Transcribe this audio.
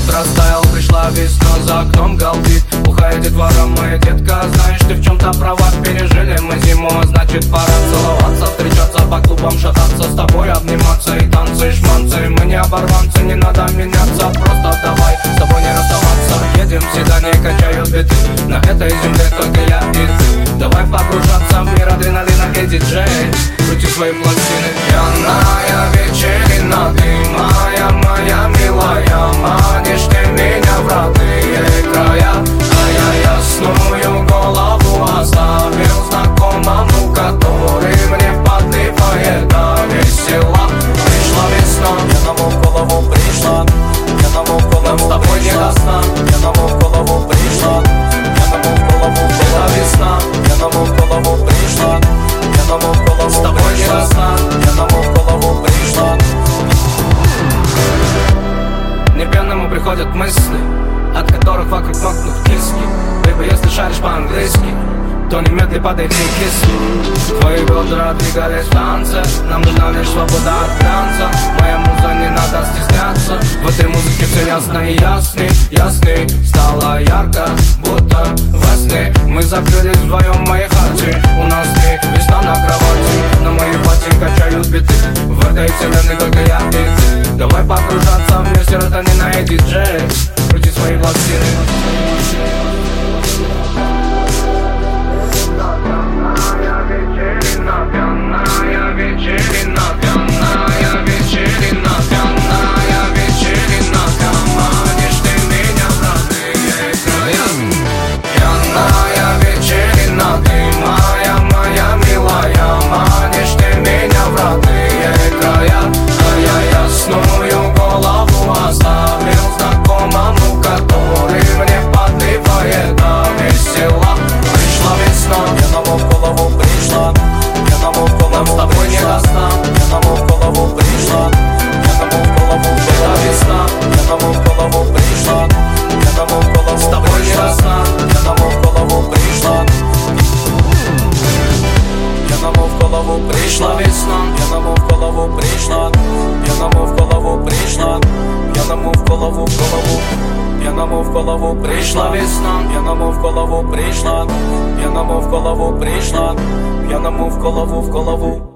растаял, пришла весна, за окном галдит. Бухая детвора, моя детка, знаешь, ты в чем-то права. Пережили мы зиму, а значит пора целоваться, встречаться по клубам, шататься, с тобой обниматься и танцы, шманцы. Мы не оборванцы, не надо меняться, просто давай с тобой не расставаться. Едем в седане, качают биты, на этой земле только я и ты. Давай погружаться в мир адреналина и диджей, крути свои пластины. Пьяная вечерина, ты моя милая, манишь ты меня в родные края. А я ясную голову оставил знакомому, который мне подливает до весела. Пришла весна, пьяному в голову пришла, пьяному в голову с тобой не до сна. Пьяному в голову пришла, пьяному в голову была весна. Пьяному в голову пришла, пьяному в голову с тобой не до сна. Пьяному в голову пришла. Не пьяному приходят мысли, от которых вокруг мокнут киски. Бэйби, если шаришь по-английски, то немедли падай ты кисли. Твои бедра двигались в танце, нам нужна лишь свобода от глянца. Моя муза, не надо стесняться, в этой музыке все ясно и ясней. Стало ярко, будто во сне. Мы закрылись вдвоем в моей хате, у нас не весна на кровати. На моей платье качают биты, в этой вселенной только я и ты. Давай погружаться в мир серотонина и диджей, крути свои пластины. Пьяная вечерина, пьяная вечерина, пьяная вечерина, манишь ты меня в родные края. Пьяная вечерина, ты моя милая, манишь ты меня в родные края. А я ясную голову оставил знакомому, который мне подливает до весела. Пришла весна, пьяному в голову пришла, пьяному в голову с тобой не до сна. Пьяному в голову пришла, пьяному в голову была весна. Пьяному в голову пришла, пьяному в голову с тобой не до сна. Пьяному в голову пришла, пьяному в голову пришла весна. Пьяному в голову пришла, пьяному в голову пришла, пьяному в голову пьяному в голову пришла весна. Пьяному в голову пришла, пьяному в голову пришла, пьяному в голову